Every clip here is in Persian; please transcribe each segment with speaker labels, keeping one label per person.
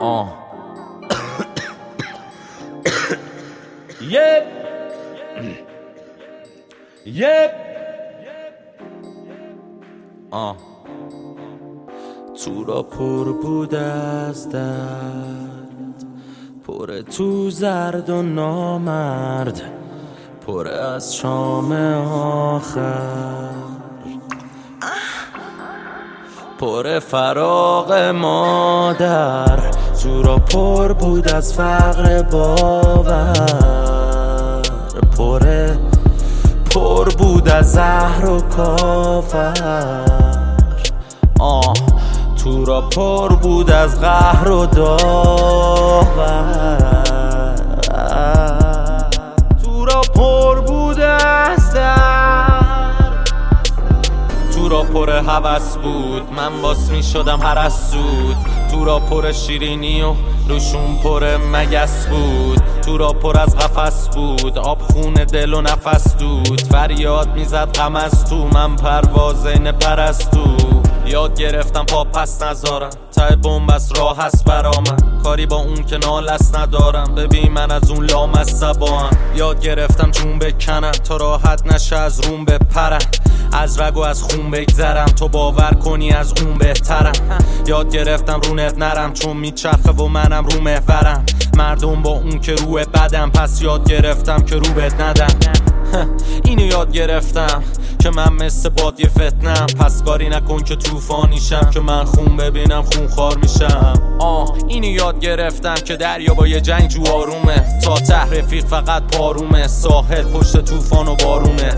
Speaker 1: تو را پر بود از درد، پر تو زرد و نامرد، پر از شام آخر، پر فراق مادر. تو را پر بود از فقر باور، پر بود از زهر و کافر. تو را پر بود از قهر و داور، تو را پر بود از درد. تو را پر هوس بود، من باس می شدم هر از سود. تو را پر شیرینی و روشون پر مگس بود. تو را پر از قفس بود، آب خون دل و نفس دود. فریاد میزد غم از تو، من پروازین پرستو. یاد گرفتم پا پس نذارم، ته بنبست راه هست برا من. کاری با اون که نالست ندارم، ببین من از اون لام از سباهم. یاد گرفتم جون بکنم تا راحت نشه از روم بپرم. از رگ و از خون بگذرم تو باور کنی از اون بهترم. یاد گرفتم رونت نرم چون میچرخه و منم رو محورم. مردم با اون که روی بدم، پس یاد گرفتم که رو بد ندم. اینو یاد گرفتم که من مثل باد یه فتنم. پس کاری نکن که طوفانیشم، که من خون ببینم خون خوار میشم. اینو یاد گرفتم که دریا با یه جنگجو آرومه، تا ته رفیق فقط پارومه، ساحل پشت طوفان و بارونه.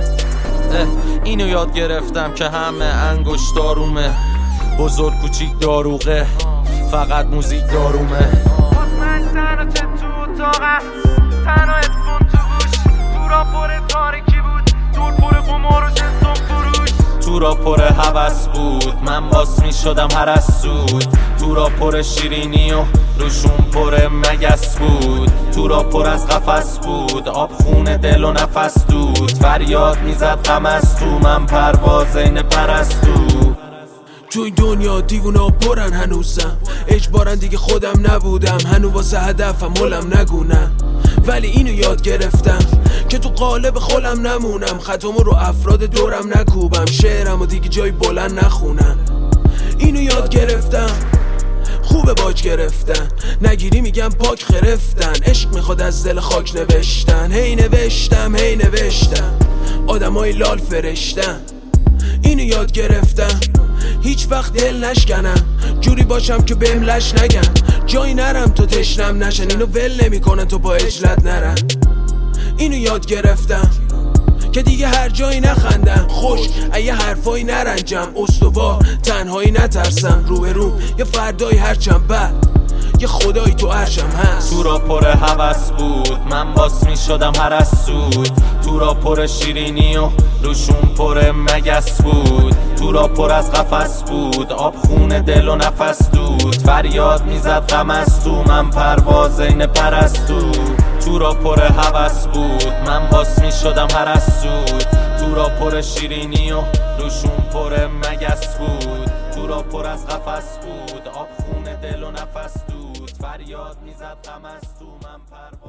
Speaker 1: اینو یاد گرفتم که همه انگشت دارومه، بزرگ کوچیک داروغه، فقط موزیک دارومه.
Speaker 2: من تنها چه تو اتاقم، تنها اتفون تو گوش. تو را پر تاریکی بود، دور پر قمار و جنسون فروش.
Speaker 1: تو را پر هوس بود، من باس می شدم هر از سود. تو را پر شیرینی و روشون پر مگس بود. تو را پر از قفس بود، آب خون دل و نفس دود. فریاد میزد غم از تو، من پروازین پرستو.
Speaker 3: تو این دنیا دیوونا پرن هنوزم، اجبارن دیگه خودم نبودم. هنو واسه هدفم ملم نگونم، ولی اینو یاد گرفتم که تو قالب خولم نمونم. خطامو رو افراد دورم نکوبم، شعرمو دیگه جای بلند نخونم. اینو یاد گرفتم خوبه باج گرفتن، نگیری میگم پاک خرفتن. عشق میخواد از دل خاک نوشتن، هی نوشتم هی نوشتم. آدمای لال فرشتن، اینو یاد گرفتم هیچ وقت دل نشکنم. جوری باشم که بهم لش نگن، جایی نرم تو تشنم نشن. اینو ول نمیکنن تو با اجلت نرم. اینو یاد گرفتم که دیگه هر جایی نخندم، خوش ایه حرفایی نرنجم. استوار تنهایی نترسم، رو یه فردایی هرچم بد یه خدایی تو عرشم هست.
Speaker 1: تو را پر هوس بود، من باس می شدم هر از سود. تو را پر شیرینی و روشون پر مگس بود. تو را پر از قفس بود، آب خون دل و نفس دود. فریاد میزد غم از تو، من پروازین پرستو. تو را پر هوس بود، من باس می شدم هر از سود. تو را پر شیرینی و روشون پر مگس بود. تو را پر از قفس بود، آب خون دل و نفس دود. فریاد میزد غم از تو، من